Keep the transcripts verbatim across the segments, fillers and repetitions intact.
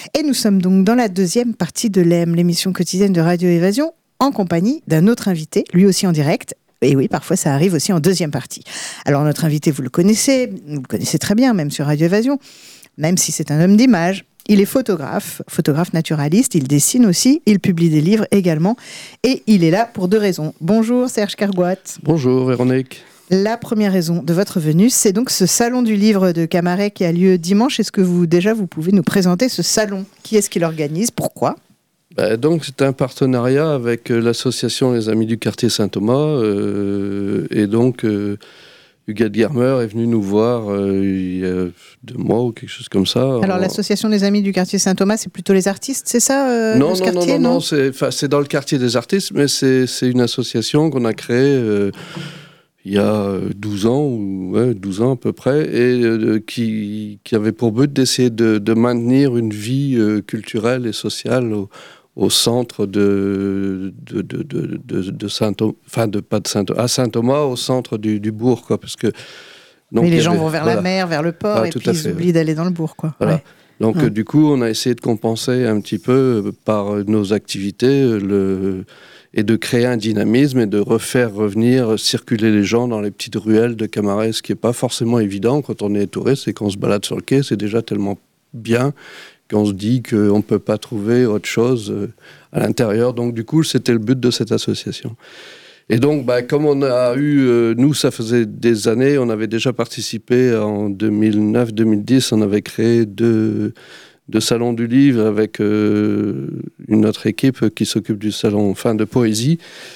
Et nous sommes donc dans la deuxième partie de l'E M, l'émission quotidienne de Radio Évasion, en compagnie d'un autre invité, lui aussi en direct. Et oui, parfois ça arrive aussi en deuxième partie. Alors notre invité, vous le connaissez, vous le connaissez très bien, même sur Radio Évasion, même si c'est un homme d'image. Il est photographe, photographe naturaliste, il dessine aussi, il publie des livres également, et il est là pour deux raisons. Bonjour Serge Kergoat. Bonjour Véronique. La première raison de votre venue, c'est donc ce salon du livre de Camaret qui a lieu dimanche. Est-ce que vous, déjà, vous pouvez nous présenter ce salon? Qui est-ce qui l'organise? Pourquoi? Ben donc, c'est un partenariat avec l'association Les Amis du Quartier Saint-Thomas. Euh, et donc, euh, Huguette Germer est venue nous voir euh, il y a deux mois ou quelque chose comme ça. Alors, en... l'association des Amis du Quartier Saint-Thomas, c'est plutôt les artistes, c'est ça euh, non, ce non, quartier, non, non, non, non, c'est, c'est dans le quartier des artistes, mais c'est, c'est une association qu'on a créée euh, il y a douze ans, ou ouais, douze ans à peu près, et euh, qui, qui avait pour but d'essayer de, de maintenir une vie euh, culturelle et sociale au, au centre de, de, de, de, de, de Saint-Thomas, enfin de, pas de Saint-Thomas, à Saint-Thomas, au centre du, du bourg, quoi, parce que... Donc, mais les gens avait, vont vers voilà. la mer, vers le port, ah, et puis ils fait, oublient ouais. d'aller dans le bourg, quoi. Voilà. Ouais. Donc ouais. euh, du coup, on a essayé de compenser un petit peu euh, par nos activités, le... et de créer un dynamisme et de refaire revenir, circuler les gens dans les petites ruelles de Camaret, ce qui n'est pas forcément évident quand on est touriste et qu'on se balade sur le quai, c'est déjà tellement bien qu'on se dit qu'on ne peut pas trouver autre chose à l'intérieur. Donc du coup, c'était le but de cette association. Et donc, bah, comme on a eu, euh, nous, ça faisait des années, on avait déjà participé en deux mille neuf deux mille dix, on avait créé deux... de salon du livre avec euh, une autre équipe qui s'occupe du salon enfin, de poésie,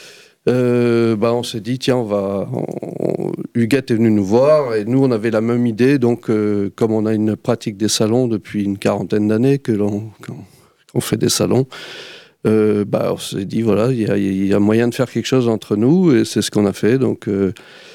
euh, bah, on s'est dit, tiens, on va... On... Huguette est venue nous voir, et nous, on avait la même idée, donc euh, comme on a une pratique des salons depuis une quarantaine d'années, que l'on qu'on fait des salons, euh, bah, on s'est dit, voilà, il y, y a moyen de faire quelque chose entre nous, et c'est ce qu'on a fait, donc... Euh,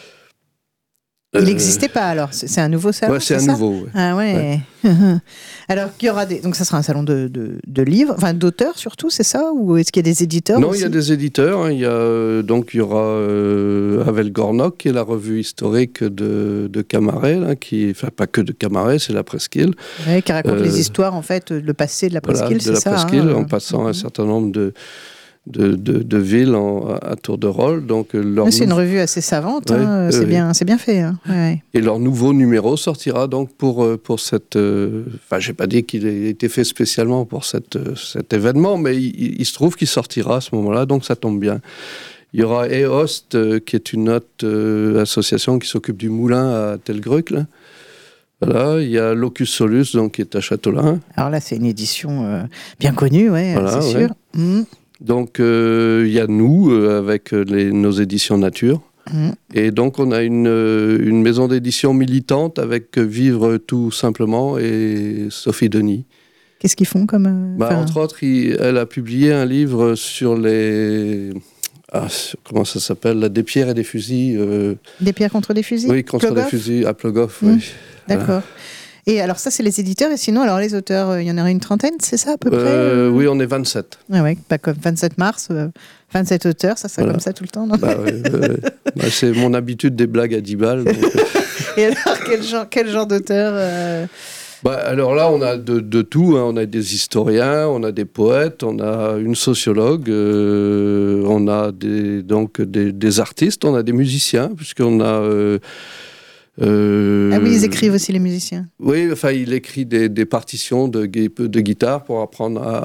Il n'existait pas alors, c'est un nouveau salon. Ouais, c'est, c'est un ça nouveau. Ouais. Ah ouais. ouais. Alors il y aura des, donc ça sera un salon de, de, de livres, enfin d'auteurs surtout, c'est ça, ou est-ce qu'il y a des éditeurs? Non, aussi? Il y a des éditeurs. Hein, il y a donc il y aura euh, Havel Gornock, qui est la revue historique de, de Camaret, là, qui, enfin pas que de Camaret, c'est la Presqu'île. Ouais, qui raconte euh, les histoires en fait, le passé de la Presqu'île, voilà, c'est de la ça. Presqu'île, hein, en passant euh... un certain nombre de De, de, de villes en, à tour de rôle. Donc leur ouais, c'est nou... une revue assez savante, ouais, hein, euh, c'est, oui. bien, c'est bien fait. Hein. Ouais, ouais. Et leur nouveau numéro sortira donc pour, pour cette... Enfin, euh, je n'ai pas dit qu'il ait été fait spécialement pour cette, cet événement, mais il, il se trouve qu'il sortira à ce moment-là, donc ça tombe bien. Il y aura EOST, euh, qui est une autre euh, association qui s'occupe du moulin à Telgruc, là. Voilà, il y a Locus Solus, donc, qui est à Châteaulin. Alors là, c'est une édition euh, bien connue, ouais, voilà, c'est ouais. sûr. Mmh. Donc, il euh, y a nous, euh, avec les, nos éditions Nature. Mmh. Et donc, on a une, euh, une maison d'édition militante avec Vivre tout simplement et Sophie Denis. Qu'est-ce qu'ils font comme... Euh, bah, entre autres, il, elle a publié un livre sur les... Ah, comment ça s'appelle là, des pierres et des fusils. Euh... Des pierres contre des fusils? Oui, contre Plogoff? des fusils à Plogoff, mmh. oui. D'accord. Voilà. Et alors ça, c'est les éditeurs, et sinon, alors les auteurs, il y en aurait une trentaine, c'est ça à peu près euh, Oui, on est vingt-sept. Ah ouais, bah, comme vingt-sept mars, euh, vingt-sept auteurs, ça sera voilà. Comme ça tout le temps, non? bah, ouais, euh, bah, c'est mon habitude des blagues à dix balles. Donc... Et alors, quel genre, quel genre d'auteur euh... bah, alors là, on a de, de tout, hein. On a des historiens, on a des poètes, on a une sociologue, euh, on a des, donc des, des artistes, on a des musiciens, puisqu'on a... Euh, Euh... Ah oui, ils écrivent aussi, les musiciens. Oui, enfin, il écrit des, des partitions de, de guitare pour apprendre à,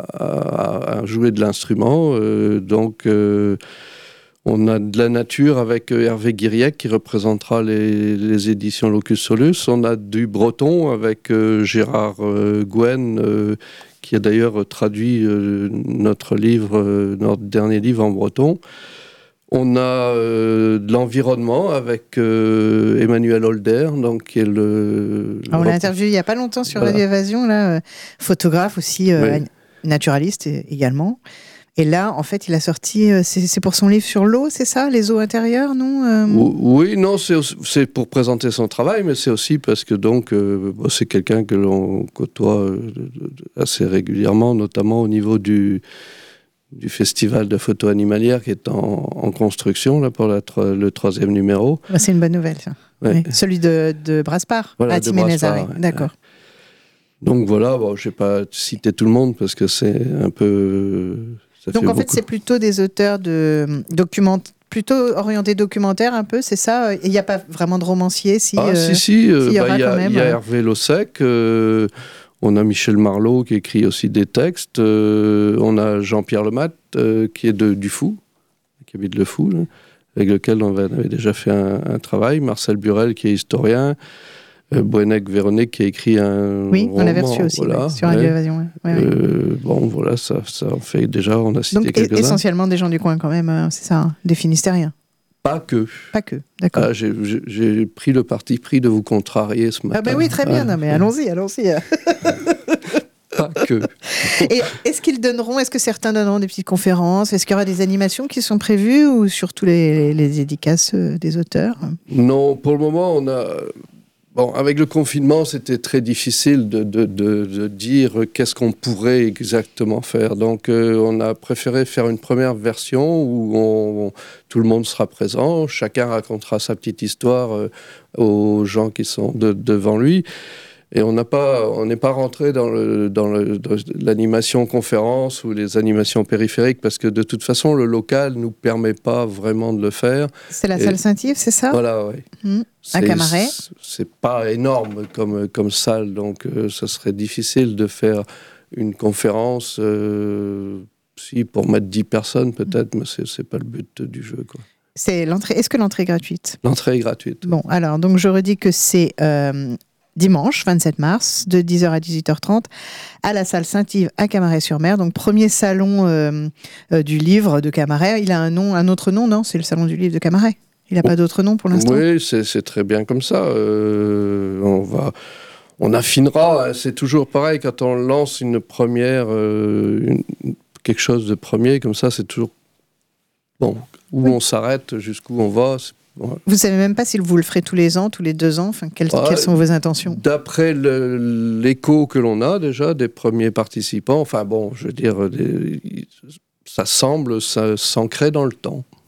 à, à jouer de l'instrument. Euh, donc, euh, on a de la nature avec Hervé Guiriec qui représentera les, les éditions Locus Solus. On a du breton avec euh, Gérard euh, Gouin, euh, qui a d'ailleurs traduit euh, notre livre, euh, notre dernier livre en breton. On a euh, de l'environnement avec euh, Emmanuel Holder, donc, qui est le... Ah, on l'a interviewé il n'y a pas longtemps sur voilà. Radio Évasion, là, euh, photographe aussi, euh, oui. naturaliste également. Et là, en fait, il a sorti, euh, c'est, c'est pour son livre sur l'eau, c'est ça? Les eaux intérieures, non euh... Oui, non, c'est, c'est pour présenter son travail, mais c'est aussi parce que donc, euh, c'est quelqu'un que l'on côtoie assez régulièrement, notamment au niveau du... du festival de photo animalière qui est en, en construction là, pour la, le troisième numéro. Bah, c'est une bonne nouvelle, ça. Ouais. Oui. Celui de, de Brasparts, voilà, à Timénézaré. Ouais. D'accord. Donc voilà, bon, je ne vais pas citer tout le monde parce que c'est un peu... Ça Donc fait en fait, beaucoup. c'est plutôt des auteurs de documentaires, plutôt orientés documentaires un peu, c'est ça? Il n'y a pas vraiment de romancier si Ah euh, si, si, euh, s'il y bah, aura y quand a, même. y a euh, Hervé Lossec, euh, on a Michel Marlot qui écrit aussi des textes, euh, on a Jean-Pierre Lemat euh, qui est de, du Fou, qui habite le Fou, là, avec lequel on avait, on avait déjà fait un, un travail, Marcel Burel qui est historien, euh, Bouenec Véronique qui a écrit un Oui, on roman, l'a reçu aussi, voilà, ouais, sur ouais. Radio Évasion. Ouais. Ouais, ouais. Euh, bon voilà, ça, ça en fait déjà, on a cité Donc e- quelques-uns. essentiellement des gens du coin quand même, euh, c'est ça, hein, des Finistériens. Pas que. Pas que, d'accord. Ah, j'ai, j'ai- j'ai pris le parti pris de vous contrarier ce matin. Ah ben oui, très bien, Ah, non, mais allons-y, allons-y. Pas que. Et est-ce qu'ils donneront, est-ce que certains donneront des petites conférences? Est-ce qu'il y aura des animations qui sont prévues ou surtout les, les, les dédicaces euh, des auteurs? Non, pour le moment, on a. Bon, avec le confinement, c'était très difficile de, de, de, de dire qu'est-ce qu'on pourrait exactement faire. Donc, euh, on a préféré faire une première version où on, on- tout le monde sera présent, chacun racontera sa petite histoire euh, aux gens qui sont de- devant lui. Et on n'a pas, on n'est pas rentré dans, le, dans, le, dans l'animation conférence ou les animations périphériques parce que de toute façon, le local nous permet pas vraiment de le faire. C'est la Et salle Saint-Yves, c'est ça? voilà, ouais. Mmh. À C'est- Camaret. C'est pas énorme comme, comme salle, donc euh, ça serait difficile de faire une conférence. Euh, si, pour mettre dix personnes peut-être, mais c'est, c'est pas le but du jeu, quoi. C'est l'entrée. Est-ce que l'entrée est gratuite? L'entrée est gratuite. Bon, alors, donc je redis que c'est euh, dimanche vingt-sept mars, de dix heures à dix-huit heures trente, à la salle Saint-Yves à Camaret-sur-Mer. Donc, premier salon euh, euh, du livre de Camaret. Il a un nom, un autre nom, non? C'est le salon du livre de Camaret. Il n'a pas d'autre nom pour l'instant? Oui, c'est, c'est très bien comme ça. Euh, on va... On affinera, hein. C'est toujours pareil quand on lance une première, euh, une- quelque chose de premier comme ça, c'est toujours bon. Où Oui. on s'arrête, jusqu'où on va. c'est- ouais. Vous savez même pas si vous le ferez tous les ans, tous les deux ans. Enfin, quelles, Ah, quelles sont vos intentions? D'après le- l'écho que l'on a déjà des premiers participants, enfin bon, je veux dire, des- ça semble ça, s'ancrer dans le temps.